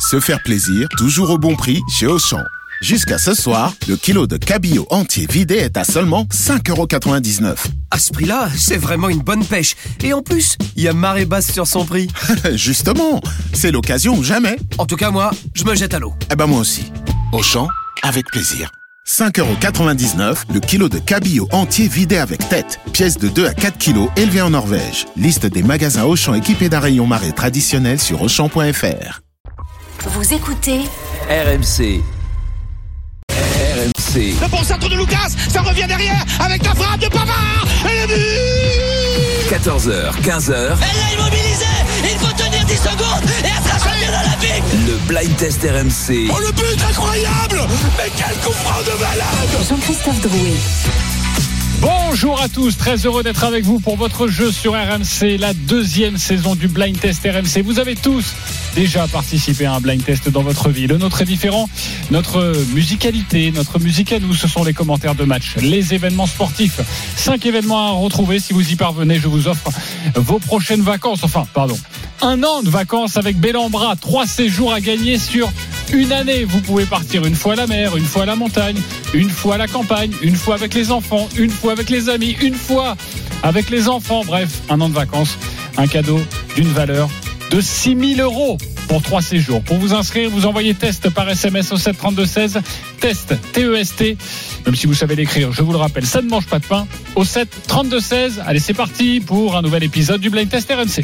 Se faire plaisir, toujours au bon prix chez Auchan. Jusqu'à ce soir, le kilo de cabillaud entier vidé est à seulement 5,99 €. À ce prix-là, c'est vraiment une bonne pêche. Et en plus, il y a marée basse sur son prix. Justement, c'est l'occasion ou jamais. En tout cas, moi, je me jette à l'eau. Eh ben moi aussi. Auchan, avec plaisir. 5,99 € le kilo de cabillaud entier vidé avec tête. Pièce de 2 à 4 kilos élevée en Norvège. Liste des magasins Auchan équipés d'un rayon marée traditionnel sur Auchan.fr. Vous écoutez RMC. Le bon centre de Lucas, ça revient derrière avec la frappe de Pavard et le but. 14h, 15h. Elle l'a immobilisé, il faut tenir 10 secondes et elle sera championne olympique. Le blind test RMC. Oh le but incroyable. Mais quel coup franc de malade. Jean-Christophe Drouet. Bonjour à tous, très heureux d'être avec vous pour votre jeu sur RMC, la deuxième saison du Blind Test RMC. Vous avez tous déjà participé à un Blind Test dans votre vie. Le nôtre est différent, notre musicalité, notre musique à nous, ce sont les commentaires de match, les événements sportifs. 5 événements à retrouver, si vous y parvenez, je vous offre vos prochaines vacances, un an de vacances avec Bellambra, 3 séjours à gagner sur une année. Vous pouvez partir une fois à la mer, une fois à la montagne, une fois à la campagne, une fois avec les enfants, une fois avec les amis, une fois avec les enfants. Bref, un an de vacances, un cadeau d'une valeur de 6 000 € pour 3 séjours. Pour vous inscrire, vous envoyez test par SMS au 7 32 16. Test, T-E-S-T. Même si vous savez l'écrire, je vous le rappelle, ça ne mange pas de pain. Au 7 32 16. Allez, c'est parti pour un nouvel épisode du Blind Test RMC.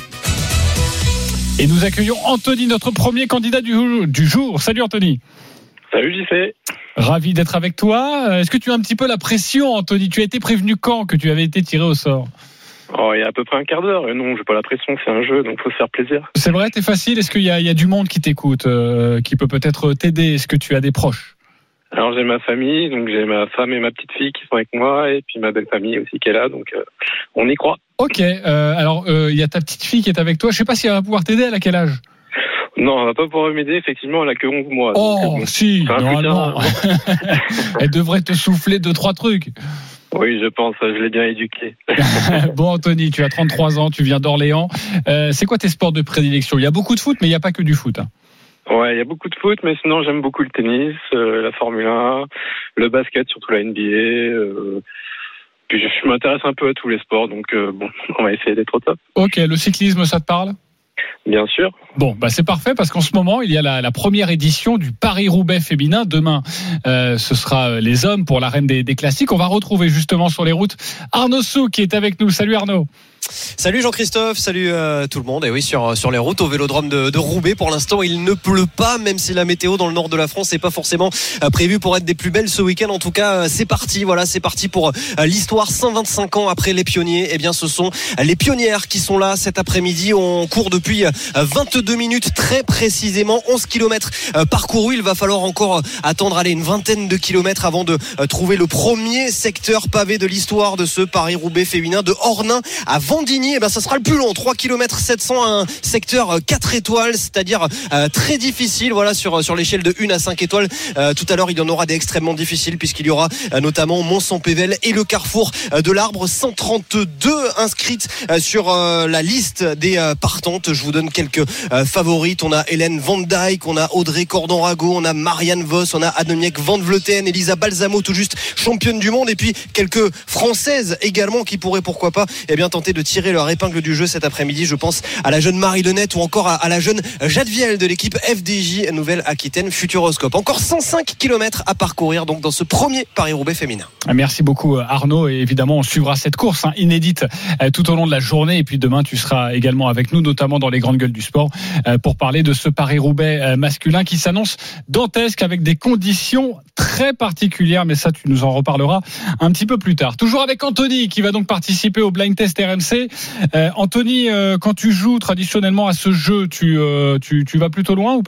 Et nous accueillons Anthony, notre premier candidat du jour. Salut Anthony. Salut JC. Ravi d'être avec toi. Est-ce que tu as un petit peu la pression, Anthony ? Tu as été prévenu quand que tu avais été tiré au sort ? Il y a à peu près un quart d'heure. Non, j'ai pas la pression, c'est un jeu, donc faut se faire plaisir. C'est vrai, t'es facile ? Est-ce qu'il y a du monde qui t'écoute, qui peut peut-être t'aider ? Est-ce que tu as des proches ? Alors j'ai ma famille, donc j'ai ma femme et ma petite fille qui sont avec moi, et puis ma belle famille aussi qui est là, donc on y croit. Ok, alors il y a ta petite fille qui est avec toi. Je sais pas si elle va pouvoir t'aider. Elle a quel âge ? Non, elle va pas pouvoir m'aider, effectivement, elle a que 11 mois. Oh, donc, si, normalement. Elle devrait te souffler 2-3 trucs. Oui, je pense, je l'ai bien éduquée. Bon, Anthony, tu as 33 ans, tu viens d'Orléans. C'est quoi tes sports de prédilection ? Il y a beaucoup de foot, mais il n'y a pas que du foot. Hein. Ouais, il y a beaucoup de foot, mais sinon j'aime beaucoup le tennis, la Formule 1, le basket, surtout la NBA. Puis je m'intéresse un peu à tous les sports, donc on va essayer d'être au top. Ok, le cyclisme, ça te parle ? Bien sûr. Bon, c'est parfait parce qu'en ce moment, il y a la première édition du Paris-Roubaix féminin. Demain, ce sera les hommes pour l'arène des classiques. On va retrouver justement sur les routes Arnaud Souk qui est avec nous. Salut Arnaud. Salut Jean-Christophe, salut tout le monde. Et oui, sur les routes au vélodrome de Roubaix, pour l'instant il ne pleut pas, même si la météo dans le nord de la France n'est pas forcément prévue pour être des plus belles ce week-end. En tout cas, c'est parti. Voilà, c'est parti pour l'histoire. 125 ans après les pionniers, eh bien ce sont les pionnières qui sont là cet après-midi. On court depuis 22 minutes très précisément, 11 km parcourus. Il va falloir encore attendre une vingtaine de kilomètres avant de trouver le premier secteur pavé de l'histoire de ce Paris-Roubaix féminin, de Ornain à Vendigny. Ça sera le plus long, 3 km 700, un secteur 4 étoiles, c'est-à-dire très difficile, voilà, sur l'échelle de 1 à 5 étoiles. Tout à l'heure, il y en aura des extrêmement difficiles puisqu'il y aura notamment Mont-Saint-Pével et le carrefour de l'Arbre. 132 inscrites sur la liste des partantes. Je vous donne quelques favorites. On a Hélène Van Dijk, on a Audrey Cordon-Rago, on a Marianne Vos, on a Annemiek van Vleuten, Elisa Balsamo, tout juste championne du monde, et puis quelques Françaises également qui pourraient, pourquoi pas, tenter de tirer leur épingle du jeu cet après-midi. Je pense à la jeune Marie Lenette ou encore à la jeune Jade Viel de l'équipe FDJ Nouvelle-Aquitaine Futuroscope. Encore 105 km à parcourir donc dans ce premier Paris-Roubaix féminin. Merci beaucoup Arnaud, et évidemment on suivra cette course inédite tout au long de la journée, et puis demain tu seras également avec nous, notamment dans les grandes gueules du sport, pour parler de ce Paris-Roubaix masculin qui s'annonce dantesque avec des conditions très particulières, mais ça tu nous en reparleras un petit peu plus tard. Toujours avec Anthony qui va donc participer au Blind Test RMC. Anthony, quand tu joues traditionnellement à ce jeu, tu vas plutôt loin ou pas ?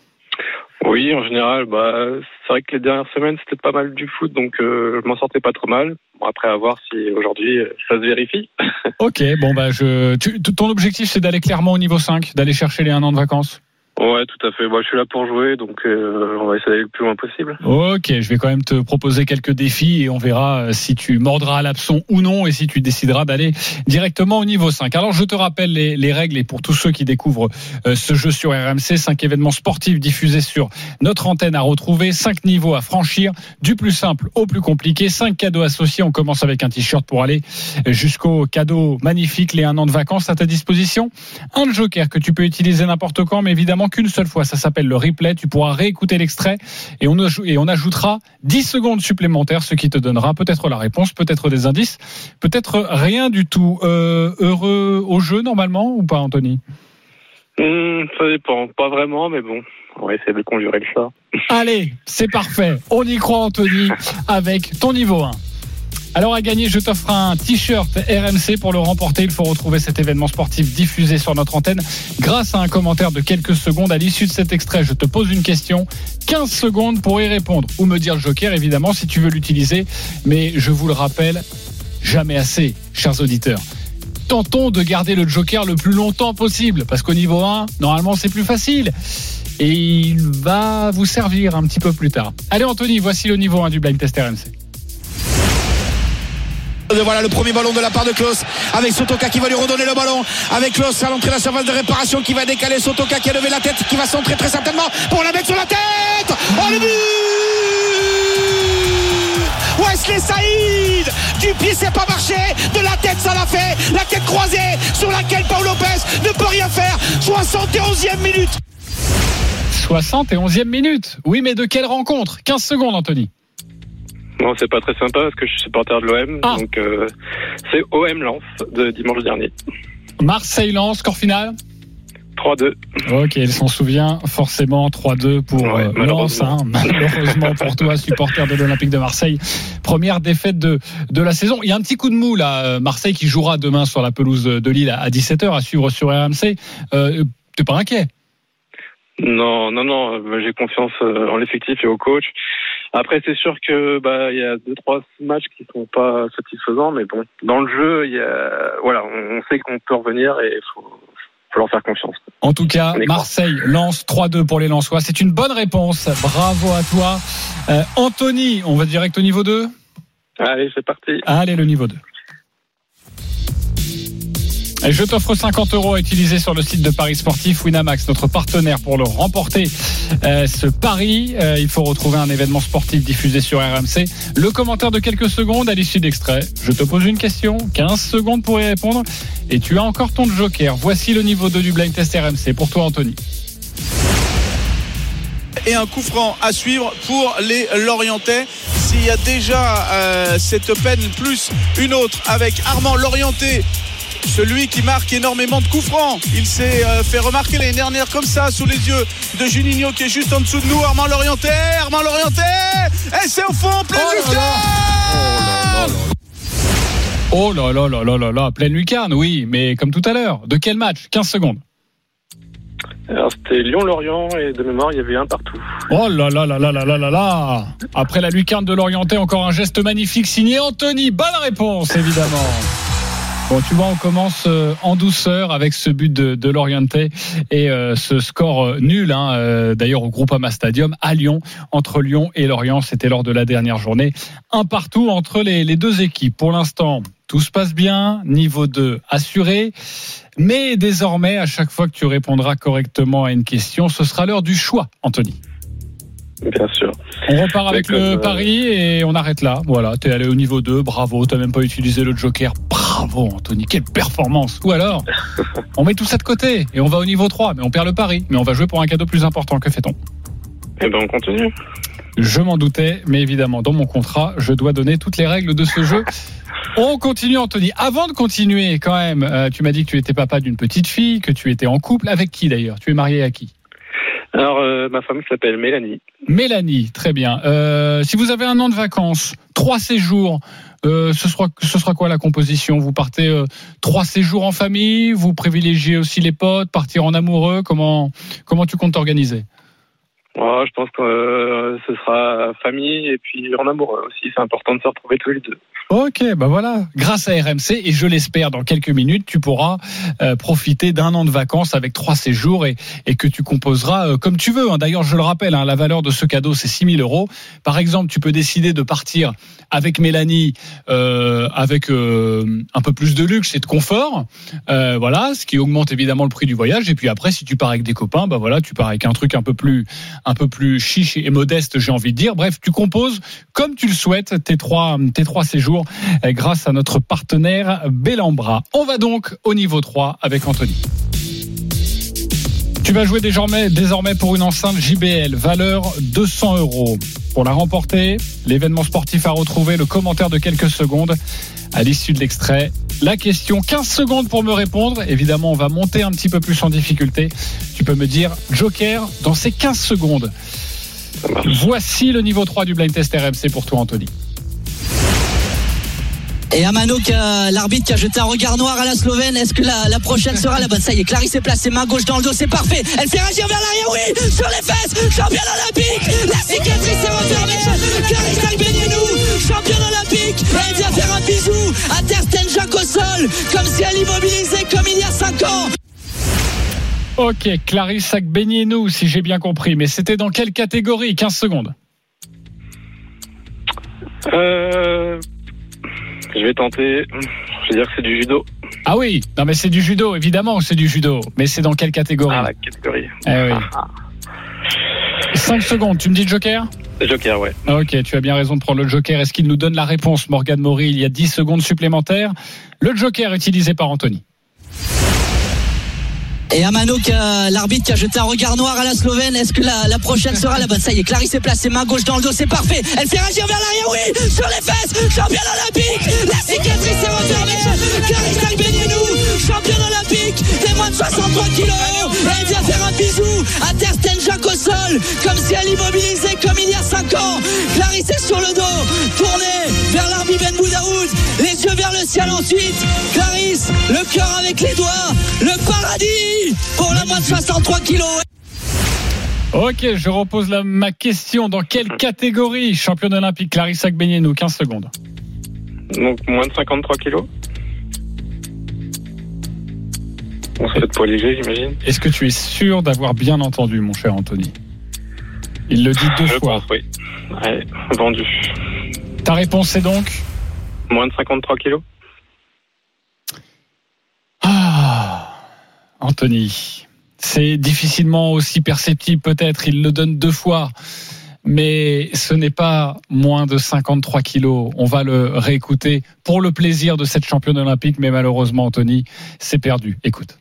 Oui, en général, c'est vrai que les dernières semaines c'était pas mal du foot, donc je m'en sortais pas trop mal. Bon, après, à voir si aujourd'hui ça se vérifie. Ok, ton objectif c'est d'aller clairement au niveau 5, d'aller chercher les 1 an de vacances ? Ouais, tout à fait. Moi, je suis là pour jouer, donc on va essayer d'aller le plus loin possible. Ok, je vais quand même te proposer quelques défis et on verra si tu mordras à l'hameçon ou non et si tu décideras d'aller directement au niveau 5. Alors, je te rappelle les règles et pour tous ceux qui découvrent ce jeu sur RMC, 5 événements sportifs diffusés sur notre antenne à retrouver, 5 niveaux à franchir, du plus simple au plus compliqué, 5 cadeaux associés. On commence avec un t-shirt pour aller jusqu'au cadeau magnifique, les 1 an de vacances à ta disposition. Un joker que tu peux utiliser n'importe quand, mais évidemment qu'une seule fois. Ça s'appelle le replay. Tu pourras réécouter l'extrait et on ajoutera 10 secondes supplémentaires, ce qui te donnera peut-être la réponse, peut-être des indices, peut-être rien du tout. Heureux au jeu normalement ou pas, Anthony? Ça dépend. Pas vraiment, mais bon, on va essayer de conjurer le chat. Allez, c'est parfait. On y croit, Anthony, avec ton niveau 1. Alors à gagner, je t'offre un t-shirt RMC. Pour le remporter, il faut retrouver cet événement sportif diffusé sur notre antenne grâce à un commentaire de quelques secondes. À l'issue de cet extrait, je te pose une question, 15 secondes pour y répondre ou me dire le joker évidemment si tu veux l'utiliser, mais je vous le rappelle, jamais assez, chers auditeurs. Tentons de garder le joker le plus longtemps possible parce qu'au niveau 1, normalement c'est plus facile et il va vous servir un petit peu plus tard. Allez Anthony, voici le niveau 1 du Blind Test RMC. Voilà le premier ballon de la part de Klose avec Sotoka qui va lui redonner le ballon avec Klose à l'entrée de la surface de réparation qui va décaler Sotoka qui a levé la tête qui va centrer très certainement pour la mettre sur la tête. Oh le but Wesley Saïd du pied c'est pas marché, de la tête ça l'a fait, la tête croisée sur laquelle Paul Lopez ne peut rien faire. 71e minute. 71e minute. Oui mais de quelle rencontre? 15 secondes Anthony. Non, c'est pas très sympa parce que je suis supporter de l'OM, donc c'est OM Lens de dimanche dernier. Marseille-Lens, score final 3-2. Ok, il s'en souvient forcément, 3-2 pour Lens. Malheureusement pour toi, supporter de l'Olympique de Marseille. Première défaite de la saison. Il y a un petit coup de mou là, Marseille qui jouera demain sur la pelouse de Lille à 17h à suivre sur RMC. T'es pas inquiet? Non, j'ai confiance en l'effectif et au coach. Après, c'est sûr que il y a 2-3 matchs qui sont pas satisfaisants, mais bon, dans le jeu, on sait qu'on peut revenir et il faut leur faire confiance. En tout cas, Marseille lance 3-2 pour les Lensois. C'est une bonne réponse. Bravo à toi, Anthony. On va direct au niveau 2. Allez, c'est parti. Allez, le niveau 2. Et je t'offre 50 € à utiliser sur le site de Paris Sportif. Winamax, notre partenaire pour le remporter. Ce pari, il faut retrouver un événement sportif diffusé sur RMC. Le commentaire de quelques secondes à l'issue d'extrait. Je te pose une question, 15 secondes pour y répondre. Et tu as encore ton joker. Voici le niveau 2 du Blind Test RMC. Pour toi, Anthony. Et un coup franc à suivre pour les Lorientais. S'il y a déjà cette peine plus une autre avec Armand Lorientais, celui qui marque énormément de coups francs. Il s'est fait remarquer l'année dernière comme ça sous les yeux de Juninho qui est juste en dessous de nous. Armand Lorientais et c'est au fond, pleine lucarne. Oh là là, pleine lucarne, oui, mais comme tout à l'heure. De quel match? 15 secondes. Alors c'était Lyon-Lorient et de mémoire il y avait un partout. Oh là là. Après la lucarne de Lorientais, encore un geste magnifique signé Anthony. Bonne réponse évidemment. Bon, tu vois, on commence en douceur avec ce but de Lorientais et ce score nul, d'ailleurs au Groupama Stadium à Lyon, entre Lyon et Lorient. C'était lors de la dernière journée. Un partout entre les deux équipes. Pour l'instant, tout se passe bien, niveau 2 assuré. Mais désormais, à chaque fois que tu répondras correctement à une question, ce sera l'heure du choix, Anthony. Bien sûr. On repart avec le pari et on arrête là. Voilà, t'es allé au niveau 2, bravo, t'as même pas utilisé le joker. Bravo Anthony, quelle performance. Ou alors, on met tout ça de côté et on va au niveau 3, mais on perd le pari. Mais on va jouer pour un cadeau plus important, que fait-on? Eh ben on continue. Je m'en doutais, mais évidemment, dans mon contrat, je dois donner toutes les règles de ce jeu. On continue Anthony. Avant de continuer quand même, tu m'as dit que tu étais papa d'une petite fille, que tu étais en couple. Avec qui d'ailleurs? Tu es marié à qui? Alors, ma femme s'appelle Mélanie. Mélanie, très bien. Si vous avez 1 an de vacances, 3 séjours, ce sera quoi la composition? Vous partez 3 séjours en famille, vous privilégiez aussi les potes, partir en amoureux, comment tu comptes t'organiser? Je pense que ce sera famille et puis en amour aussi. C'est important de se retrouver tous les deux. Ok, bah voilà. Grâce à RMC, et je l'espère, dans quelques minutes, tu pourras profiter d'un an de vacances avec 3 séjours et que tu composeras comme tu veux. D'ailleurs, je le rappelle, la valeur de ce cadeau, c'est 6 000 €. Par exemple, tu peux décider de partir avec Mélanie avec un peu plus de luxe et de confort. Voilà, ce qui augmente évidemment le prix du voyage. Et puis après, si tu pars avec des copains, bah voilà, tu pars avec un truc un peu plus chiche et modeste, j'ai envie de dire. Bref, tu composes comme tu le souhaites tes trois séjours grâce à notre partenaire Bellambra. On va donc au niveau 3 avec Anthony. Tu vas jouer désormais pour une enceinte JBL, valeur 200 €. Pour la remporter, l'événement sportif à retrouver, le commentaire de quelques secondes à l'issue de l'extrait. La question, 15 secondes pour me répondre. Évidemment, on va monter un petit peu plus en difficulté. Tu peux me dire Joker dans ces 15 secondes. Voici le niveau 3 du blind test RMC pour toi, Anthony. Et Amano, l'arbitre qui a jeté un regard noir à la Slovène. Est-ce que la prochaine sera la bonne? Ça y est, Clarisse est placée, main gauche dans le dos, c'est parfait. Elle fait réagir vers l'arrière, oui, sur les fesses, championne olympique. La cicatrice est refermée. Clarisse Agbenienou, championne olympique. Et elle vient faire un bisou à Tersten Jacques au sol, comme si elle immobilisait comme il y a 5 ans. Ok, Clarisse Agbenienou, si j'ai bien compris. Mais c'était dans quelle catégorie? 15 secondes. Je vais tenter. Je vais dire que c'est du judo. Ah oui, non mais c'est du judo, évidemment c'est du judo. Mais c'est dans quelle catégorie? La catégorie. Oui. 5 secondes, tu me dis Joker? Joker, ouais. Ok, tu as bien raison de prendre le Joker. Est-ce qu'il nous donne la réponse, Morgane Maury? Il y a 10 secondes supplémentaires. Le Joker utilisé par Anthony. Et Amano, l'arbitre qui a jeté un regard noir à la Slovène. Est-ce que la prochaine sera la bonne? Ça y est, Clarisse est placée, main gauche dans le dos, c'est parfait. Elle fait réagir vers l'arrière, oui, sur les fesses, championne olympique. La cicatrice est refermée. Clarisse Agbenienou, championne olympique des moins de 63 kilos. Et elle vient faire un bisou à Tersten Jacques au sol, comme si elle immobilisait comme il y a 5 ans. Clarisse est sur le dos, tournée vers l'Arbi Ben Boudaoud, les yeux vers le ciel ensuite. Clarisse, le cœur avec les doigts, le paradis pour la moins de 63 kilos. Ok, je repose ma question. Dans quelle catégorie championne olympique Clarisse Agbenienou? 15 secondes. Donc moins de 53 kilos. On se fait de poids léger, j'imagine. Est-ce que tu es sûr d'avoir bien entendu, mon cher Anthony? Il le dit 2 fois. Pense, oui. Ouais, vendu. Ta réponse c'est donc moins de 53 kilos. Anthony, c'est difficilement aussi perceptible peut-être, il le donne 2 fois, mais ce n'est pas moins de 53 kilos. On va le réécouter pour le plaisir de cette championne olympique, mais malheureusement Anthony, c'est perdu. Écoute.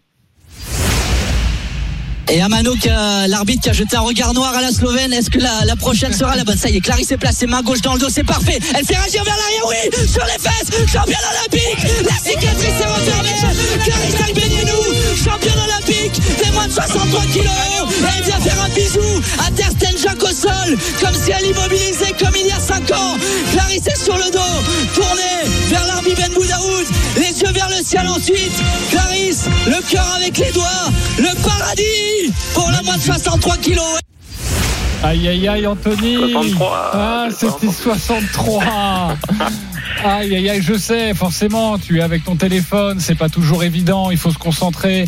Et Amano, l'arbitre qui a jeté un regard noir à la Slovène. Est-ce que la prochaine sera la bonne? Ça y est, Clarisse est placée, main gauche dans le dos, c'est parfait. Elle fait réagir vers l'arrière, oui, sur les fesses, championne olympique. La cicatrice est refermée. Clarisse Agbenienou, championne olympique des moins de 63 kilos. Et elle vient faire un bisou à Tersten Jacques au sol, comme si elle immobilisait comme il y a 5 ans. Clarisse est sur le dos, tournée vers l'Arbi Ben Boudaoud, les yeux vers le ciel ensuite. Clarisse, le cœur avec les doigts, le paradis pour la moins de 63 kilos. Aïe aïe aïe Anthony. 63. Ah, c'était 63. Aïe aïe aïe, je sais, forcément, tu es avec ton téléphone, c'est pas toujours évident, il faut se concentrer.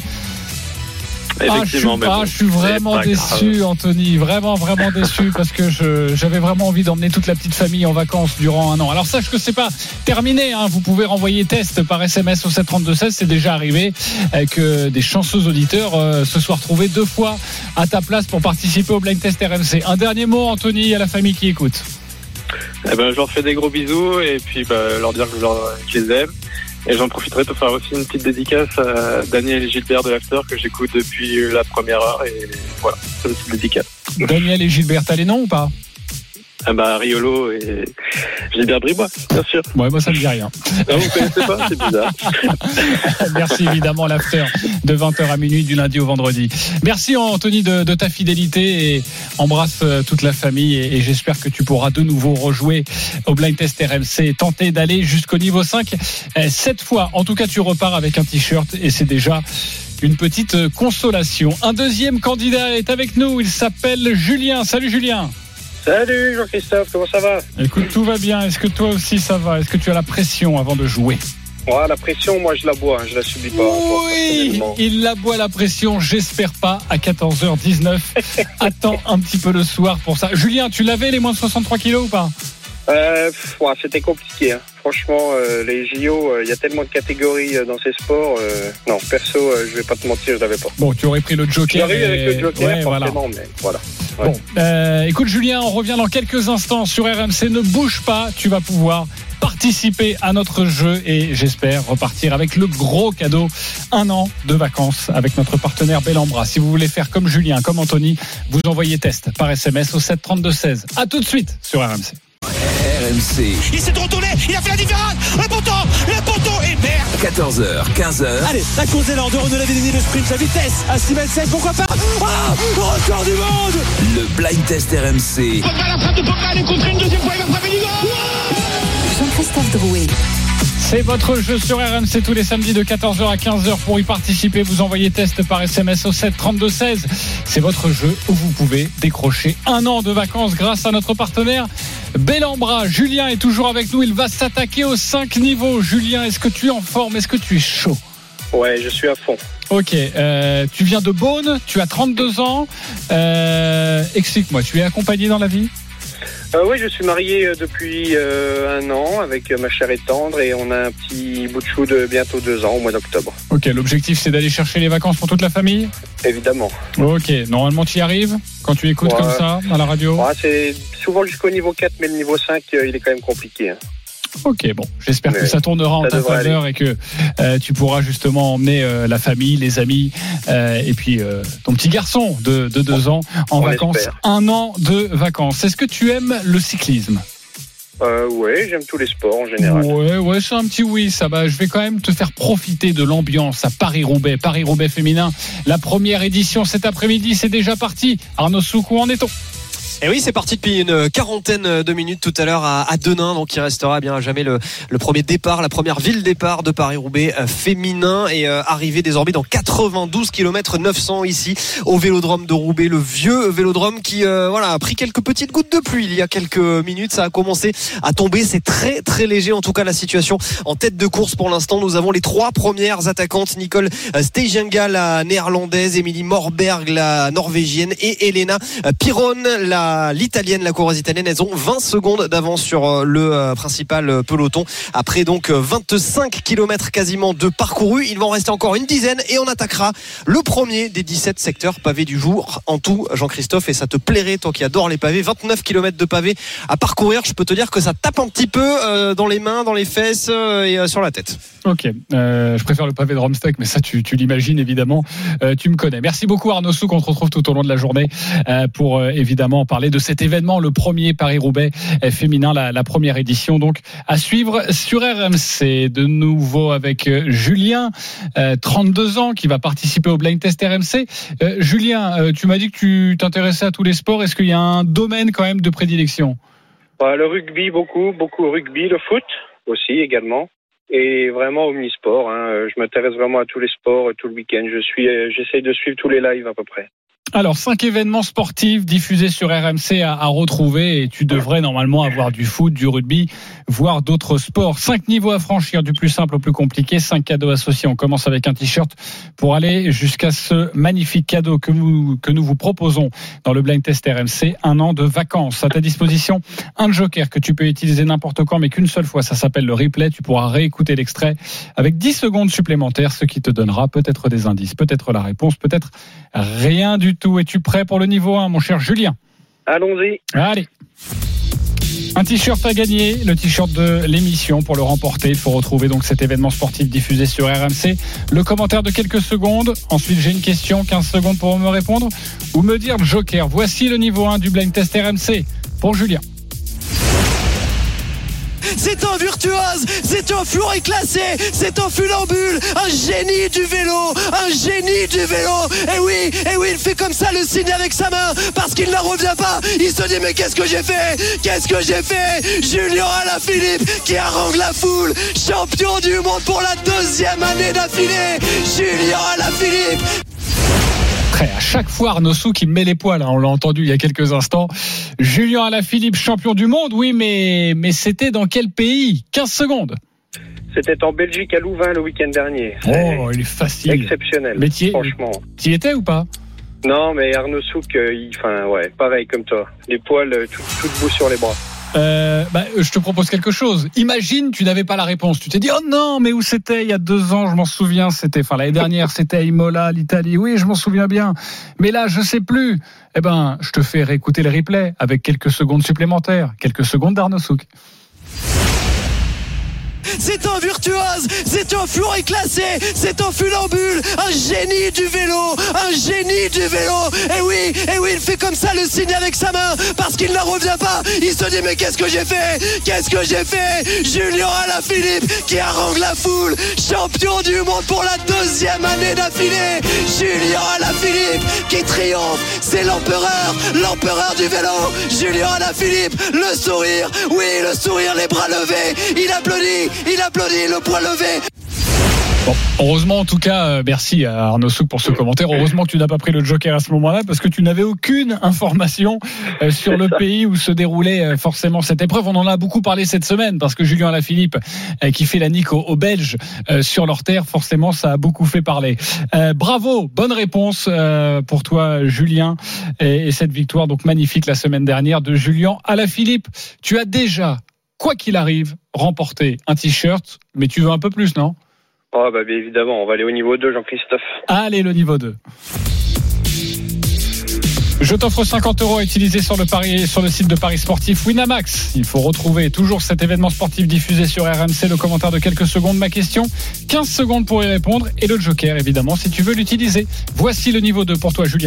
Je suis vraiment déçu, Anthony, vraiment déçu, parce que j'avais vraiment envie d'emmener toute la petite famille en vacances durant 1 an. Alors sache que c'est pas terminé, hein. Vous pouvez renvoyer test par SMS au 732-16, c'est déjà arrivé que des chanceux auditeurs se soient retrouvés 2 fois à ta place pour participer au blind test RMC. Un dernier mot, Anthony, à la famille qui écoute. Je leur fais des gros bisous et puis leur dire que je les aime. Et j'en profiterai pour faire aussi une petite dédicace à Daniel et Gilbert de l'After que j'écoute depuis la première heure. Et voilà, c'est une petite dédicace. Daniel et Gilbert, t'as les noms ou pas? Riolo et Gilbert Bribois, bien sûr. Ouais, moi ça me dit rien. Non, vous connaissez pas, c'est bizarre. Merci évidemment l'After de 20h à minuit du lundi au vendredi. Merci Anthony de ta fidélité et embrasse toute la famille et j'espère que tu pourras de nouveau rejouer au blind test RMC et tenter d'aller jusqu'au niveau 5 cette fois. En tout cas, tu repars avec un t-shirt et c'est déjà une petite consolation. Un deuxième candidat est avec nous, il s'appelle Julien. Salut Julien. Salut Jean-Christophe, comment ça va? Écoute, tout va bien, est-ce que toi aussi ça va? Est-ce que tu as la pression avant de jouer? Ouais, la pression, moi je la bois, je la subis pas. Oui, il la boit la pression, j'espère pas à 14h19. Attends un petit peu le soir pour ça. Julien, tu l'avais les moins de 63 kilos ou pas? Ouais, c'était compliqué. Hein. Franchement, les JO, il y a tellement de catégories dans ces sports. Non, perso, je vais pas te mentir, je l'avais pas. Bon, tu aurais pris le Joker. J'aurais eu avec le Joker, ouais, forcément, mais voilà. Ouais. Bon, écoute Julien, on revient dans quelques instants sur RMC. Ne bouge pas, tu vas pouvoir participer à notre jeu et j'espère repartir avec le gros cadeau, 1 an de vacances avec notre partenaire Bellambra. Si vous voulez faire comme Julien, comme Anthony, vous envoyez test par SMS au 7 32 16. À tout de suite sur RMC. RMC. Il s'est retourné, il a fait la différence. Le poteau et merde. 14h, 15h. Allez, la course est là, de Renaud Lavillenie, le sprint, la vitesse à 6,7, pourquoi pas? Record du monde. Le blind test RMC. Pogba, la frappe de Pogba, elle est contrée une deuxième fois, il va frapper du goal. Jean-Christophe Drouet. C'est votre jeu sur RMC tous les samedis de 14h à 15h. Pour y participer, vous envoyez test par SMS au 7 32 16. C'est votre jeu où vous pouvez décrocher 1 an de vacances grâce à notre partenaire Bellambra. Julien est toujours avec nous. Il va s'attaquer aux 5 niveaux. Julien, est-ce que tu es en forme? Est-ce que tu es chaud? Ouais, je suis à fond. Ok, tu viens de Beaune, tu as 32 ans. Explique-moi, tu es accompagné dans la vie? Oui, je suis marié depuis 1 an avec ma chère et tendre et on a un petit bout de chou de bientôt 2 ans au mois d'octobre. Ok, l'objectif c'est d'aller chercher les vacances pour toute la famille? Évidemment. Ok, normalement tu y arrives quand tu écoutes comme ça à la radio? Ouais, c'est souvent jusqu'au niveau 4, mais le niveau 5, il est quand même compliqué. Hein. Ok, bon, j'espère que ça tournera en ta faveur et que tu pourras justement emmener la famille, les amis et puis ton petit garçon de 2 ans en vacances. Espère. 1 an de vacances. Est-ce que tu aimes le cyclisme? Ouais, j'aime tous les sports en général. Ouais, c'est un petit oui, ça va. Je vais quand même te faire profiter de l'ambiance à Paris-Roubaix féminin. La première édition cet après-midi, c'est déjà parti. Arnaud Souk, où en est-on? Et oui, c'est parti depuis une quarantaine de minutes tout à l'heure à Denain, donc il restera bien à jamais le premier départ, la première ville départ de Paris-Roubaix féminin et arrivé désormais dans 92 km 900 ici au Vélodrome de Roubaix, le vieux Vélodrome qui a pris quelques petites gouttes de pluie il y a quelques minutes, ça a commencé à tomber, c'est très très léger en tout cas la situation en tête de course pour l'instant. Nous avons les 3 premières attaquantes, Nicole Steijenga la néerlandaise, Émilie Morberg la norvégienne et Elena Piron l'italienne, la coureuse italienne. Elles ont 20 secondes d'avance sur le principal peloton après donc 25 km quasiment de parcouru. Il va en rester encore une dizaine et on attaquera le premier des 17 secteurs pavés du jour en tout, Jean-Christophe, et ça te plairait toi qui adore les pavés. 29 km de pavés à parcourir, je peux te dire que ça tape un petit peu dans les mains, dans les fesses et sur la tête. Ok, je préfère le pavé de Romstock, mais ça tu l'imagines évidemment, tu me connais. Merci beaucoup Arnaud Souk, on te retrouve tout au long de la journée pour évidemment parler de cet événement, le premier Paris-Roubaix féminin, la première édition donc à suivre sur RMC. De nouveau avec Julien, 32 ans, qui va participer au blind test RMC. Julien, tu m'as dit que tu t'intéressais à tous les sports, est-ce qu'il y a un domaine quand même de prédilection? Le rugby, beaucoup rugby, le foot aussi également. Et vraiment omnisport, hein. Je m'intéresse vraiment à tous les sports tout le week-end. J'essaye de suivre tous les lives à peu près. Alors, 5 événements sportifs diffusés sur RMC à retrouver et tu devrais normalement avoir du foot, du rugby, voire d'autres sports. 5 niveaux à franchir, du plus simple au plus compliqué, 5 cadeaux associés. On commence avec un t-shirt pour aller jusqu'à ce magnifique cadeau que nous vous proposons dans le blind test RMC, 1 an de vacances. À ta disposition, un joker que tu peux utiliser n'importe quand mais qu'une seule fois, ça s'appelle le replay. Tu pourras réécouter l'extrait avec 10 secondes supplémentaires, ce qui te donnera peut-être des indices, peut-être la réponse, peut-être rien du tout. Es-tu prêt pour le niveau 1, mon cher Julien? Allons-y. Allez. Un t-shirt à gagner, le t-shirt de l'émission. Pour le remporter, il faut retrouver donc cet événement sportif diffusé sur RMC. Le commentaire de quelques secondes. Ensuite, j'ai une question, 15 secondes pour me répondre ou me dire le joker. Voici le niveau 1 du blind test RMC pour Julien. c'est un virtuose, c'est un fleuret classé, c'est un funambule, un génie du vélo, un génie du vélo. Et oui, il fait comme ça le signe avec sa main parce qu'il n'en revient pas. Il se dit mais qu'est-ce que j'ai fait? Julien Alaphilippe qui harangue la foule, champion du monde pour la 2e année d'affilée. Julien Alaphilippe. À chaque fois Arnaud Souk qui me met les poils, hein, on l'a entendu il y a quelques instants. Julien Alaphilippe, champion du monde, oui, mais c'était dans quel pays? 15 secondes. C'était en Belgique à Louvain le week-end dernier. Oh, il est facile. Exceptionnel. Mais franchement. Tu y étais ou pas? Non, mais Arnaud Souk, pareil comme toi. Les poils tout debout sur les bras. Je te propose quelque chose. Imagine, tu n'avais pas la réponse. Tu t'es dit, oh non, mais où c'était il y a 2 ans? Je m'en souviens. L'année dernière, c'était à Imola, l'Italie. Oui, je m'en souviens bien. Mais là, je sais plus. Je te fais réécouter le replay avec quelques secondes supplémentaires. Quelques secondes d'Arnaud Souk. C'est un virtuose, c'est un fleuret classé, c'est un funambule, un génie du vélo, un génie du vélo. Et oui, il fait comme ça le signe avec sa main parce qu'il n'en revient pas. Il se dit mais qu'est-ce que j'ai fait? Julien Alaphilippe qui harangue la foule, champion du monde pour la 2e année d'affilée. Julien Alaphilippe qui triomphe, c'est l'empereur du vélo. Julien Alaphilippe, le sourire, les bras levés, il applaudit, le poing levé. Bon, heureusement en tout cas, merci à Arnaud Souk pour ce commentaire. Heureusement que tu n'as pas pris le joker à ce moment-là parce que tu n'avais aucune information sur le pays où se déroulait forcément cette épreuve. On en a beaucoup parlé cette semaine parce que Julien Alaphilippe qui fait la nique aux Belges sur leur terre, forcément ça a beaucoup fait parler. Bravo, bonne réponse pour toi Julien et cette victoire donc magnifique la semaine dernière de Julien Alaphilippe. Tu as déjà, quoi qu'il arrive, remporté un t-shirt, mais tu veux un peu plus, non? Oh bien évidemment, on va aller au niveau 2, Jean-Christophe. Allez, le niveau 2. Je t'offre 50 € à utiliser sur le site de Paris Sportif Winamax. Il faut retrouver toujours cet événement sportif diffusé sur RMC, le commentaire de quelques secondes. Ma question, 15 secondes pour y répondre et le joker évidemment si tu veux l'utiliser. Voici le niveau 2 pour toi Julien.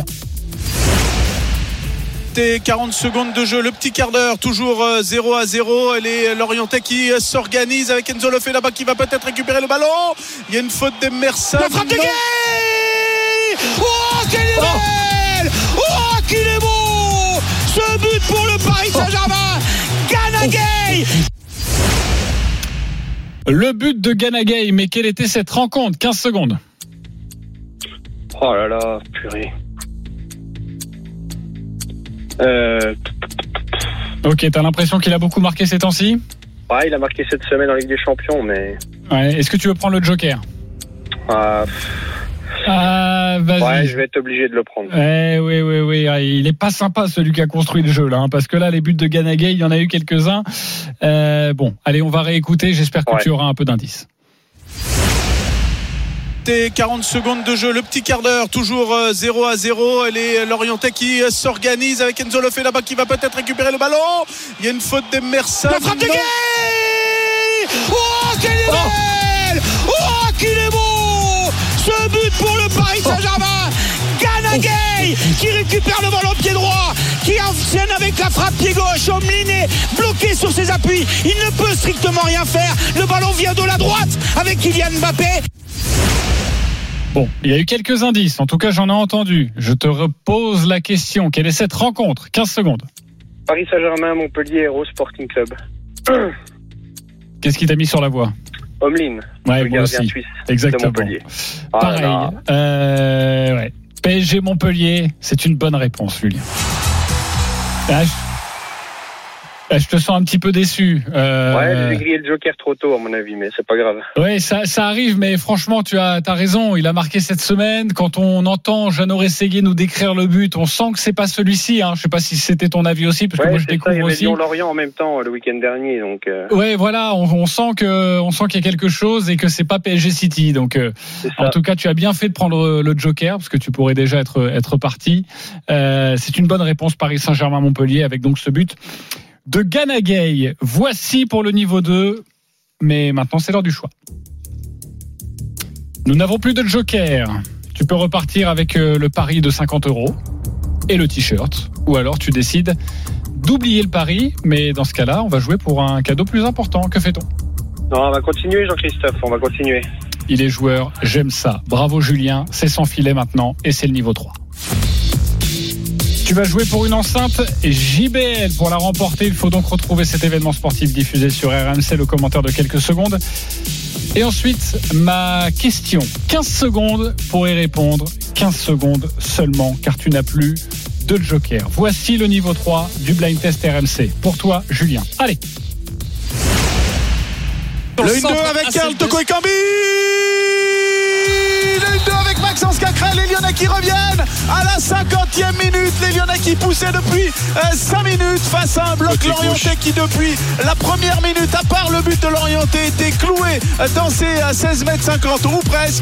40 secondes de jeu, le petit quart d'heure, toujours 0-0. Les Lorientais qui s'organisent avec Enzo Lefebvre là-bas qui va peut-être récupérer le ballon. Il y a une faute d'Emerson. La frappe de Gay. Oh, quelle est belle. Oh, qu'il est beau. Ce but pour le Paris Saint-Germain. Gana Gueye. Le but de Gana Gueye, mais quelle était cette rencontre? 15 secondes. Oh là là, purée. Ok, t'as l'impression qu'il a beaucoup marqué ces temps-ci? Ouais, il a marqué cette semaine en Ligue des Champions, mais... Ouais, est-ce que tu veux prendre le joker? Vas-y. Ouais, je vais être obligé de le prendre. Oui. Il est pas sympa celui qui a construit le jeu là, hein, parce que là les buts de Gana Gueye, il y en a eu quelques-uns. Bon, allez, on va réécouter. J'espère que tu auras un peu d'indices. 40 secondes de jeu, le petit quart d'heure, toujours 0-0. Les Lorientais qui s'organisent avec Enzo Lefebvre là-bas qui va peut-être récupérer le ballon. Il y a une faute d'Emerson. La frappe de Gay. Oh, quelle est belle. Oh, qu'il est beau. Ce but pour le Paris Saint-Germain. Gana Gueye qui récupère le ballon pied droit, qui enchaîne avec la frappe pied gauche. Omliné bloqué sur ses appuis, il ne peut strictement rien faire. Le ballon vient de la droite avec Kylian Mbappé. Bon, il y a eu quelques indices. En tout cas, j'en ai entendu. Je te repose la question. Quelle est cette rencontre? 15 secondes. Paris Saint-Germain, Montpellier, Hérault Sporting Club. Qu'est-ce qui t'a mis sur la voie? Omlin, ouais, le moi gardien aussi. suisse. Exactement. De Montpellier. Pareil. Ouais. PSG Montpellier, c'est une bonne réponse, Julien. Je te sens un petit peu déçu. Ouais, j'ai grillé le joker trop tôt à mon avis, mais c'est pas grave. Ouais, ça arrive, mais franchement, t'as raison. Il a marqué cette semaine. Quand on entend Jeannot Rességuier nous décrire le but, on sent que c'est pas celui-ci. Hein. Je sais pas si c'était ton avis aussi, parce que moi je découvre aussi. Il y avait Lyon-Lorient en même temps le week-end dernier, donc. Ouais, voilà, on sent qu'il y a quelque chose et que c'est pas PSG City. Donc, en tout cas, tu as bien fait de prendre le joker parce que tu pourrais déjà être parti. C'est une bonne réponse, Paris Saint-Germain-Montpellier, avec donc ce but de Gana Gueye. Voici pour le niveau 2, mais maintenant c'est l'heure du choix. Nous n'avons plus de joker. Tu peux repartir avec le pari de 50 € et le t-shirt, ou alors tu décides d'oublier le pari, mais dans ce cas-là, on va jouer pour un cadeau plus important. Que fait-on ? Non, on va continuer, Jean-Christophe, on va continuer. Il est joueur, j'aime ça. Bravo Julien, c'est sans filet maintenant et c'est le niveau 3. Tu vas jouer pour une enceinte JBL. Pour la remporter, il faut donc retrouver cet événement sportif diffusé sur RMC, le commentaire de quelques secondes. Et ensuite, ma question. 15 secondes pour y répondre. 15 secondes seulement, car tu n'as plus de joker. Voici le niveau 3 du Blind Test RMC. Pour toi, Julien. Allez. Le 1-2 avec Karl Toko Ekambi. Le 1-2 avec Maxence Cacrel. Les Lyonnais qui reviennent à la 50e minute. Les Lyonnais qui poussaient depuis 5 minutes face à un bloc lorientais qui depuis la première minute, à part le but de Lorientais, était cloué dans ses 16,50 m ou presque.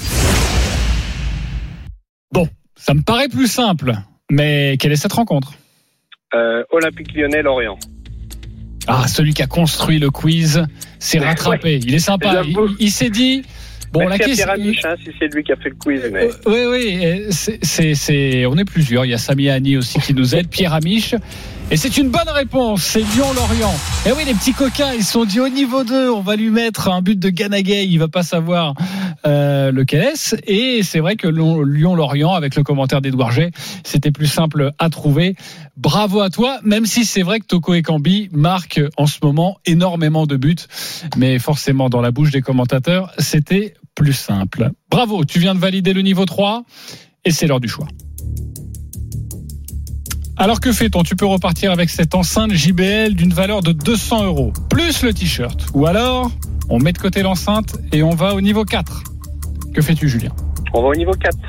Bon, ça me paraît plus simple. Mais quelle est cette rencontre ? Olympique Lyonnais, Lorient. Ah, celui qui a construit le quiz s'est rattrapé. Il est sympa. Il s'est dit... Bon, la question. Pierre Amiche, si c'est lui qui a fait le quiz. Mais... Oui. On est plusieurs. Il y a Sami Hani aussi qui nous aide. Pierre Amiche. Et c'est une bonne réponse. C'est Lyon-Lorient. Et oui, les petits coquins, ils se sont dit au niveau 2, on va lui mettre un but de Gana Gueye. Il va pas savoir lequel est-ce. Et c'est vrai que Lyon-Lorient, avec le commentaire d'Edouard G, c'était plus simple à trouver. Bravo à toi, même si c'est vrai que Toko Ekambi marque en ce moment énormément de buts. Mais forcément, dans la bouche des commentateurs, c'était plus simple. Bravo, tu viens de valider le niveau 3 et c'est l'heure du choix. Alors que fait-on ? Tu peux repartir avec cette enceinte JBL d'une valeur de 200 €, plus le t-shirt. Ou alors, on met de côté l'enceinte et on va au niveau 4. Que fais-tu, Julien ? On va au niveau 4.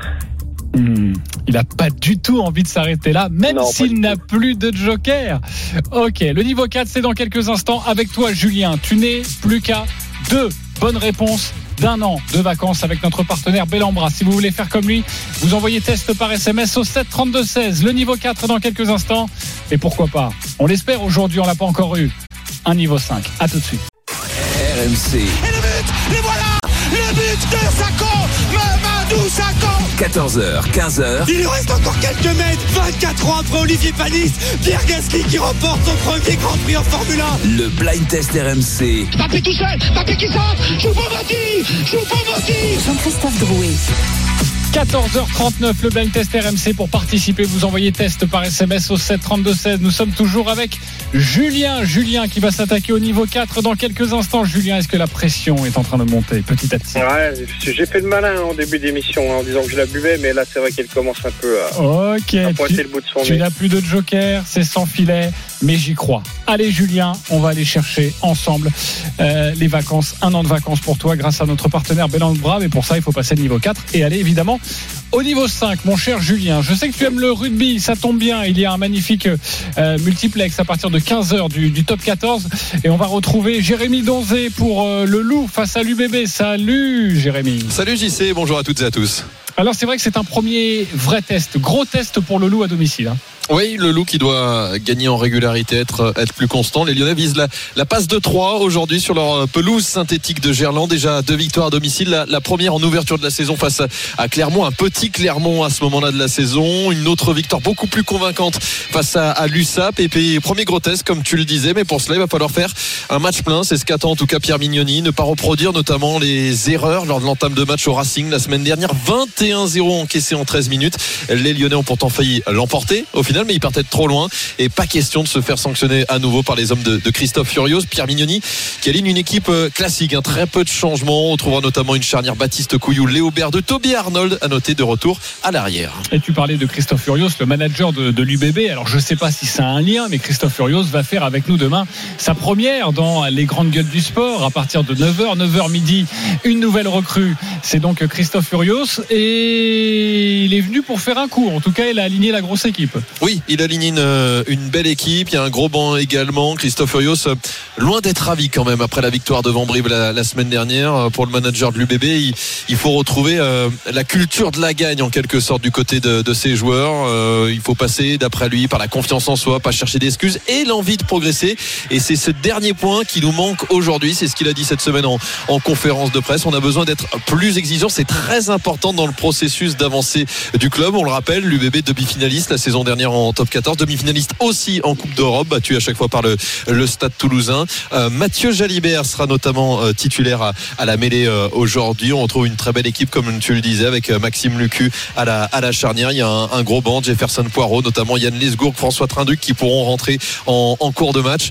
Il n'a pas du tout envie de s'arrêter là, même s'il n'a plus de joker. Ok, le niveau 4, c'est dans quelques instants. Avec toi, Julien, tu n'es plus qu'à 2 bonnes réponses d'1 an de vacances avec notre partenaire Bellambra. Si vous voulez faire comme lui, vous envoyez test par SMS au 7 32 16. Le niveau 4 dans quelques instants. Et pourquoi pas, on l'espère aujourd'hui, on l'a pas encore eu, un niveau 5. À tout de suite. RMC. Et le but, et voilà, le but de Sakho, Mamadou Sakho. 14h, 15h. Il lui reste encore quelques mètres. 24 ans après Olivier Panis, Pierre Gasly qui remporte son premier Grand Prix en Formule 1. Le Blind Test RMC. Mbappé tout seul, Mbappé qui sort, Choupo-Moting. Jean-Christophe Drouet. 14h39, le Blind Test RMC. Pour participer, vous envoyez test par SMS au 7 32 16. Nous sommes toujours avec Julien qui va s'attaquer au niveau 4 dans quelques instants. Julien, est-ce que la pression est en train de monter petit à petit ? Ouais, j'ai fait le malin en début d'émission en disant que je la buvais, mais là c'est vrai qu'elle commence un peu à pointer le bout de son nez. Tu n'as plus de joker, c'est sans filet, mais j'y crois. Allez Julien, on va aller chercher ensemble les vacances, 1 an de vacances pour toi grâce à notre partenaire Bellambra. Mais pour ça, il faut passer le niveau 4 et aller évidemment au niveau 5, mon cher Julien. Je sais que tu aimes le rugby, ça tombe bien. Il y a un magnifique multiplex à partir de 15h du top 14. Et on va retrouver Jérémy Donzé pour le Loup face à l'UBB. Salut Jérémy. Salut JC, bonjour à toutes et à tous. Alors c'est vrai que c'est un premier vrai test, gros test pour le Loup à domicile. Oui, le Loup qui doit gagner en régularité, être plus constant. Les Lyonnais visent la passe de 3 aujourd'hui sur leur pelouse synthétique de Gerland. Déjà 2 victoires à domicile. La première en ouverture de la saison face à Clermont, un petit Clermont à ce moment-là de la saison. Une autre victoire beaucoup plus convaincante face à l'USAP. Et puis premier gros test, comme tu le disais. Mais pour cela, il va falloir faire un match plein. C'est ce qu'attend en tout cas Pierre Mignoni. Ne pas reproduire notamment les erreurs lors de l'entame de match au Racing la semaine dernière. 21-0 encaissé en 13 minutes. Les Lyonnais ont pourtant failli l'emporter au final, mais ils partaient trop loin et pas question de se faire sanctionner à nouveau par les hommes de Christophe Furios. Pierre Mignoni qui aligne une équipe classique, très peu de changements. On trouvera notamment une charnière Baptiste Couillou, Léo Berdeux, Toby Arnold à noter de retour à l'arrière. Et tu parlais de Christophe Furios, le manager de l'UBB. Alors je ne sais pas si ça a un lien, mais Christophe Furios va faire avec nous demain sa première dans les grandes gueules du sport à partir de 9h midi. Une nouvelle recrue, c'est donc Christophe Furios et il est venu pour faire un coup. En tout cas, il a aligné la grosse équipe. Oui, il a aligné une belle équipe. Il y a un gros banc également. Christophe Furios, loin d'être ravi quand même après la victoire devant Brive la semaine dernière. Pour le manager de l'UBB, il faut retrouver la culture de la gagne en quelque sorte du côté de ses joueurs. Il faut passer d'après lui par la confiance en soi, pas chercher d'excuses et l'envie de progresser. Et c'est ce dernier point qui nous manque aujourd'hui. C'est ce qu'il a dit cette semaine en conférence de presse. On a besoin d'être plus exigeant. C'est très important dans le processus d'avancée du club. On le rappelle, l'UBB demi-finaliste la saison dernière en top 14, demi-finaliste aussi en Coupe d'Europe, battu à chaque fois par le Stade Toulousain. Mathieu Jalibert sera notamment titulaire à la mêlée aujourd'hui. On retrouve une très belle équipe, comme tu le disais, avec Maxime Lucu à la charnière. Il y a un gros banc, Jefferson Poirot, notamment Yann Lesgourg, François Trinduc, qui pourront rentrer en cours de match.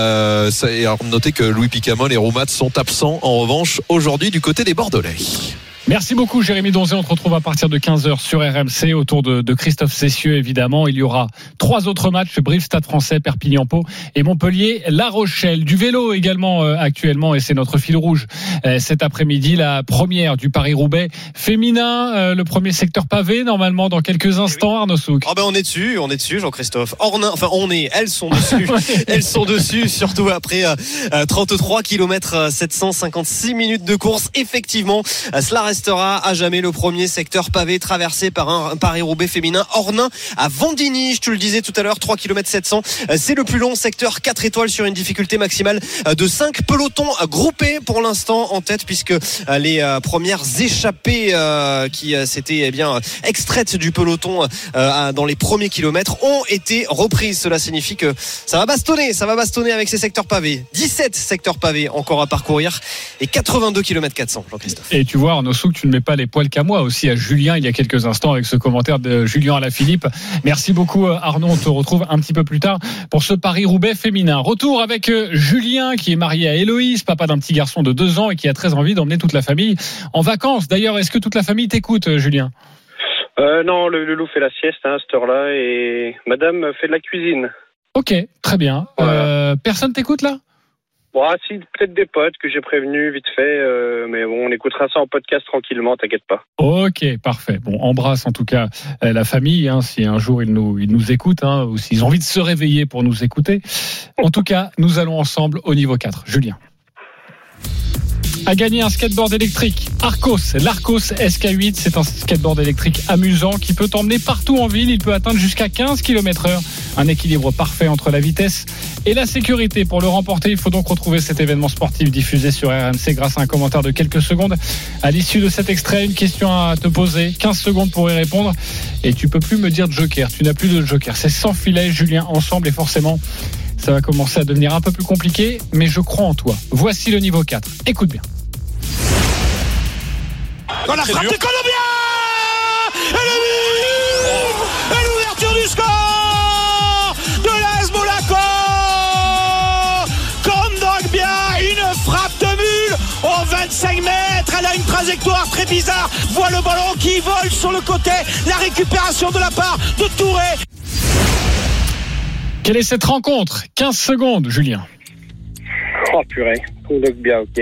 Et alors, notez que Louis Picamol et Roumat sont absents en revanche aujourd'hui du côté des Bordelais. Merci beaucoup Jérémy Donzé, on te retrouve à partir de 15h sur RMC autour de Christophe Cessieux évidemment. Il y aura 3 autres matchs, Brive, Stade Français, Perpignan-Pau et Montpellier-La Rochelle. Du vélo également actuellement, et c'est notre fil rouge cet après-midi, la première du Paris-Roubaix féminin, le premier secteur pavé normalement dans quelques instants. Arnaud Souk. On est dessus Jean-Christophe. Elles sont dessus. Elles sont dessus, surtout après 33 km 756 minutes de course. Effectivement, cela restera à jamais le premier secteur pavé traversé par un Paris-Roubaix féminin. Ornain à Vendigny, je te le disais tout à l'heure, 3 km 700. C'est le plus long secteur 4 étoiles sur une difficulté maximale de 5 pelotons groupés pour l'instant en tête, puisque les premières échappées qui s'étaient extraites du peloton dans les premiers kilomètres ont été reprises. Cela signifie que ça va bastonner avec ces secteurs pavés. 17 secteurs pavés encore à parcourir et 82 km 400, Jean-Christophe. Et tu vois, Arnaud Souk, tu ne mets pas les poils qu'à moi, aussi à Julien il y a quelques instants avec ce commentaire de Julien Alaphilippe. Merci beaucoup Arnaud, on te retrouve un petit peu plus tard pour ce Paris-Roubaix féminin. Retour avec Julien qui est marié à Héloïse, papa d'un petit garçon de 2 ans et qui a très envie d'emmener toute la famille en vacances. D'ailleurs, est-ce que toute la famille t'écoute, Julien ? Non, le loup fait la sieste à cette heure-là et madame fait de la cuisine. Ok, très bien. Voilà. Personne t'écoute là ? Si, peut-être des potes que j'ai prévenus vite fait, mais bon, on écoutera ça en podcast tranquillement, t'inquiète pas. Ok, parfait. Bon, embrasse en tout cas la famille, si un jour ils nous écoutent, ou s'ils ont envie de se réveiller pour nous écouter. En tout cas, nous allons ensemble au niveau 4. Julien a gagné un skateboard électrique l'Arcos SK8. C'est un skateboard électrique amusant qui peut t'emmener partout en ville. Il peut atteindre jusqu'à 15 km/h. Un équilibre parfait entre la vitesse et la sécurité. Pour le remporter, il faut donc retrouver cet événement sportif diffusé sur RMC grâce à un commentaire de quelques secondes. À l'issue de cet extrait, une question à te poser, 15 secondes pour y répondre, et tu peux plus me dire joker, tu n'as plus de joker. C'est sans filet, Julien, ensemble, et forcément ça va commencer à devenir un peu plus compliqué, mais je crois en toi. Voici le niveau 4, écoute bien. Dans la frappe de Colombia, et l'ouverture du score de l'AS Monaco. Kondogbia, une frappe de mule au 25 mètres. Elle a une trajectoire très bizarre. Voit le ballon qui vole sur le côté. La récupération de la part de Touré. Quelle est cette rencontre ? 15 secondes, Julien. Oh purée, Kondogbia, ok.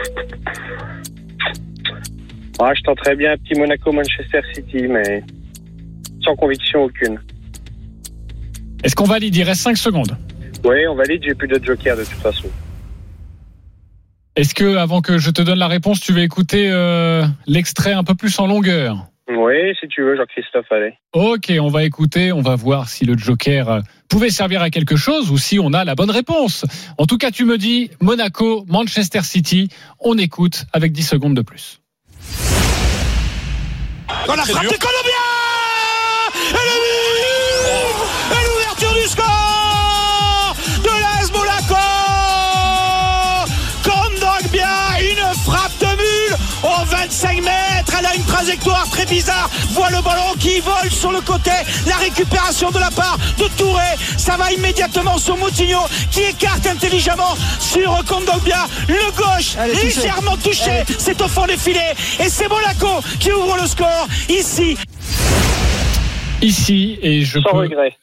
Je tenterais bien un petit Monaco-Manchester City, mais sans conviction aucune. Est-ce qu'on valide ? Il reste 5 secondes. Oui, on valide, j'ai plus de joker de toute façon. Est-ce que, avant que je te donne la réponse, tu veux écouter l'extrait un peu plus en longueur ? Oui, si tu veux, Jean-Christophe, allez. Ok, on va écouter, on va voir si le joker pouvait servir à quelque chose ou si on a la bonne réponse. En tout cas, tu me dis Monaco, Manchester City, on écoute avec 10 secondes de plus. Dans la frappe de Colombia, et l'ouverture du score de l'AS Monaco. Kondogbia, une frappe de mule au 25 mètres. Elle a une trajectoire très bizarre. Voit le ballon qui vole sur le côté. La récupération de la part de Touré. Ça va immédiatement sur Moutinho qui écarte intelligemment sur Kondogbia. Le gauche, légèrement touché. C'est au fond des filets. Et c'est Monaco qui ouvre le score ici. Et je sans peux... regret.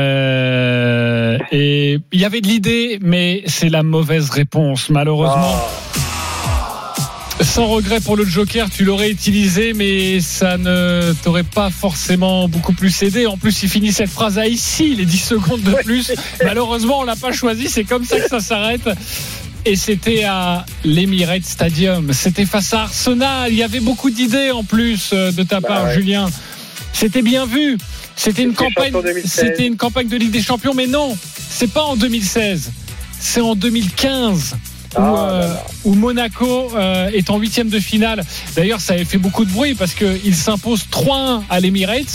Et il y avait de l'idée, mais c'est la mauvaise réponse, malheureusement. Sans regret pour le joker, tu l'aurais utilisé, mais ça ne t'aurait pas forcément beaucoup plus aidé. En plus, il finit cette phrase à ici, les 10 secondes de plus. Malheureusement, on l'a pas choisi, c'est comme ça que ça s'arrête. Et c'était à l'Emirates Stadium. C'était face à Arsenal. Il y avait beaucoup d'idées en plus de ta part, Julien. C'était bien vu. C'était une campagne de Ligue des Champions, mais non, c'est pas en 2016. C'est en 2015. Où Monaco est en 8e de finale. D'ailleurs, ça avait fait beaucoup de bruit parce qu'il s'impose 3-1 à l'Emirates.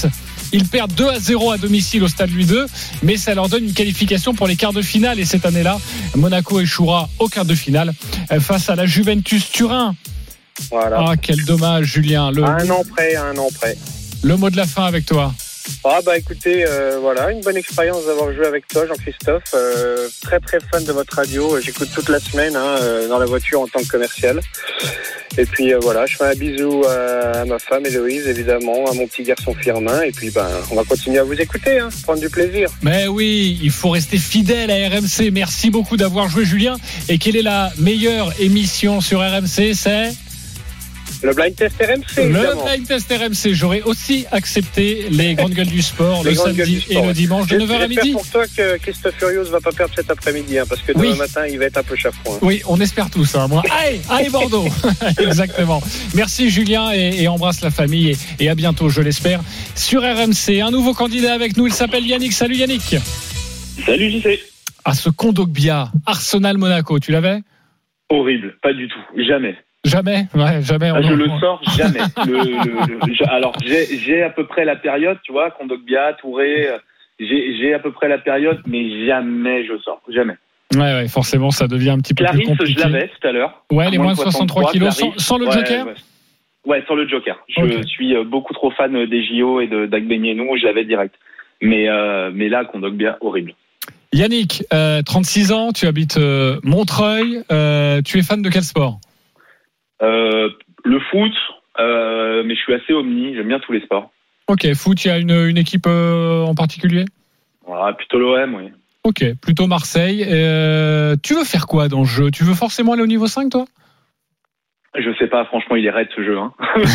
Ils perdent 2-0 à domicile au Stade Louis II, mais ça leur donne une qualification pour les quarts de finale. Et cette année-là, Monaco échouera au quart de finale face à la Juventus Turin. Voilà. Ah, quel dommage, Julien. Un an près. Le mot de la fin avec toi. Ah bah écoutez, voilà, une bonne expérience d'avoir joué avec toi, Jean-Christophe. Très très fan de votre radio. J'écoute toute la semaine dans la voiture en tant que commercial. Et puis voilà, je fais un bisou à ma femme Héloïse, évidemment, à mon petit garçon Firmin. Et puis on va continuer à vous écouter, prendre du plaisir. Mais oui, il faut rester fidèle à RMC. Merci beaucoup d'avoir joué, Julien. Et quelle est la meilleure émission sur RMC? C'est le Blind Test RMC. Le Blind Test RMC. J'aurais aussi accepté les grandes gueules du sport le samedi et le dimanche de 9h à midi. J'espère pour toi que Christophe Furios ne va pas perdre cet après-midi, parce que demain matin, il va être un peu chafouin. Oui, on espère tous. Moi. Allez Bordeaux. Exactement. Merci Julien et embrasse la famille et à bientôt, je l'espère, sur RMC. Un nouveau candidat avec nous, il s'appelle Yannick. Salut Yannick. Salut JC. À ce Kondogbia, Arsenal Monaco, tu l'avais? Horrible, pas du tout, jamais. Jamais, ouais, jamais. Je le sors jamais. Alors j'ai à peu près la période, tu vois, Kondogbia, Touré, j'ai à peu près la période, mais jamais je sors, jamais. Ouais, forcément, ça devient un petit peu Clarisse, plus compliqué. Je l'avais tout à l'heure. Ouais, les moins de 63 kilos, sans le Joker. Ouais, sans le Joker. Je suis beaucoup trop fan des JO et d'Agbenienou, je l'avais direct. Mais là, Kondogbia, horrible. Yannick, 36 ans, tu habites Montreuil. Tu es fan de quel sport? Le foot, mais je suis assez omni, j'aime bien tous les sports. Ok, foot, il y a une équipe en particulier? Voilà, plutôt l'OM, oui. Ok, plutôt Marseille. Tu veux faire quoi dans le jeu? Tu veux forcément aller au niveau 5, toi? Je sais pas, franchement, il est raide ce jeu.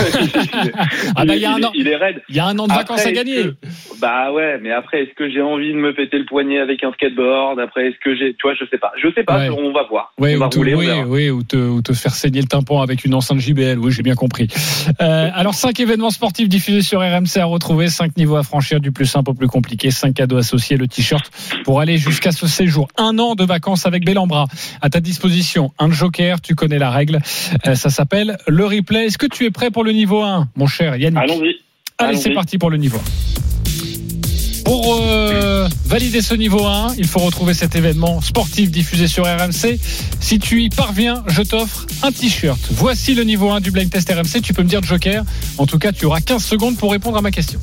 Il est raide. Il y a un an de vacances à gagner. Bah ouais, mais après, est-ce que j'ai envie de me péter le poignet avec un skateboard? Après, est-ce que j'ai, tu vois, je sais pas, ouais. On va voir. Ouais, on va rouler, ou te faire saigner le tympan avec une enceinte JBL. Oui, j'ai bien compris. Alors 5 événements sportifs diffusés sur RMC à retrouver, 5 niveaux à franchir, du plus simple au plus compliqué, 5 cadeaux associés, le t-shirt pour aller jusqu'à ce séjour. 1 an de vacances avec Bellambra. À ta disposition, un joker, tu connais la règle. Ça s'appelle le replay. Est-ce que tu es prêt pour le niveau 1, mon cher Yannick? Allez, c'est parti pour le niveau 1. Pour valider ce niveau 1, il faut retrouver cet événement sportif diffusé sur RMC. Si tu y parviens, je t'offre un t-shirt. Voici le niveau 1 du Blind Test RMC. Tu peux me dire joker. En tout cas, tu auras 15 secondes pour répondre à ma question.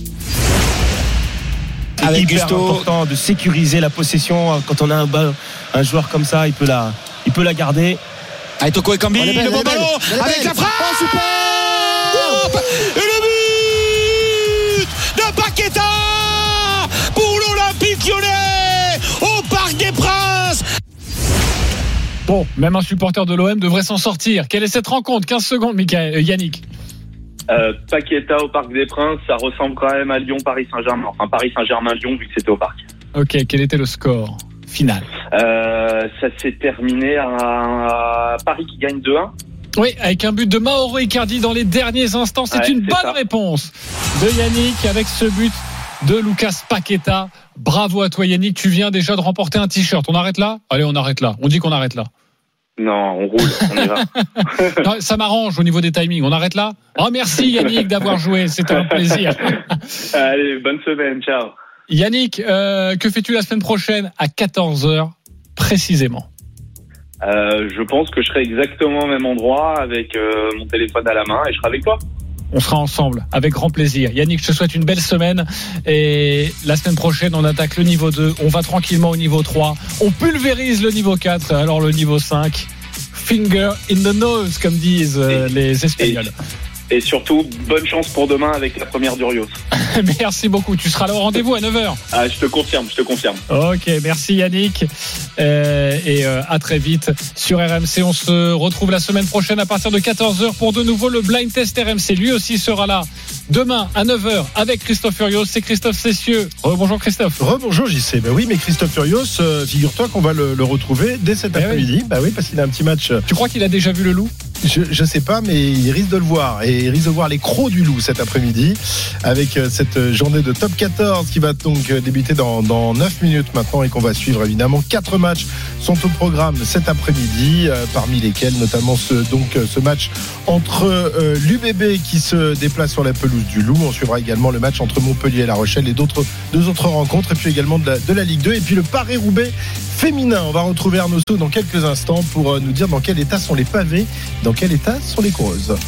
Avec Gusto, important de sécuriser la possession. Quand on a un joueur comme ça, il peut la garder. Allez, Toko Ekambi, le bon ballon avec la frappe. Super. Et le but de Paqueta pour l'Olympique Lyonnais au Parc des Princes. Bon, même un supporter de l'OM devrait s'en sortir. Quelle est cette rencontre? 15 secondes, Yannick. Paqueta au Parc des Princes, ça ressemble quand même à Lyon-Paris Saint-Germain. Enfin, Paris Saint-Germain-Lyon, vu que c'était au Parc. Ok, quel était le score final? Ça s'est terminé à Paris qui gagne 2-1. Oui, avec un but de Mauro Icardi dans les derniers instants. C'est une bonne réponse de Yannick avec ce but de Lucas Paqueta. Bravo à toi Yannick, tu viens déjà de remporter un t-shirt. On arrête là? Allez, on arrête là. On dit qu'on arrête là. Non, on roule, on y va. Non, ça m'arrange au niveau des timings. On arrête là? Oh, merci Yannick d'avoir joué, c'était un plaisir. Allez, bonne semaine, ciao. Yannick, que fais-tu la semaine prochaine à 14h précisément? Je pense que je serai exactement au même endroit avec mon téléphone à la main et je serai avec toi. On sera ensemble avec grand plaisir. Yannick, je te souhaite une belle semaine et la semaine prochaine on attaque le niveau 2, on va tranquillement au niveau 3, on pulvérise le niveau 4, alors le niveau 5, finger in the nose comme disent les Espagnols. Et surtout, bonne chance pour demain avec la première d'Urios. Merci beaucoup. Tu seras là au rendez-vous à 9h. Ah, je te confirme. Ok, merci Yannick. Et à très vite sur RMC. On se retrouve la semaine prochaine à partir de 14h pour de nouveau le Blind Test RMC. Lui aussi sera là demain à 9h avec Christophe Furios. C'est Christophe Cessieux. Bonjour Christophe. Bonjour JC. Ben oui, mais Christophe Furios, figure-toi qu'on va le retrouver dès cet après-midi. Oui. Bah oui, parce qu'il a un petit match. Tu crois qu'il a déjà vu le loup? Je sais pas, mais il risque de le voir. Et il risque de voir les crocs du loup cet après-midi avec cette journée de top 14 qui va donc débuter dans 9 minutes maintenant et qu'on va suivre évidemment. 4 matchs sont au programme cet après-midi, parmi lesquels notamment ce match entre l'UBB qui se déplace sur la pelouse du Loup. On suivra également le match entre Montpellier et La Rochelle et deux autres rencontres, et puis également de la Ligue 2 et puis le Paris-Roubaix féminin. On va retrouver Arnaud Sow dans quelques instants pour nous dire dans quel état sont les pavés, dans quel état sont les coureuses.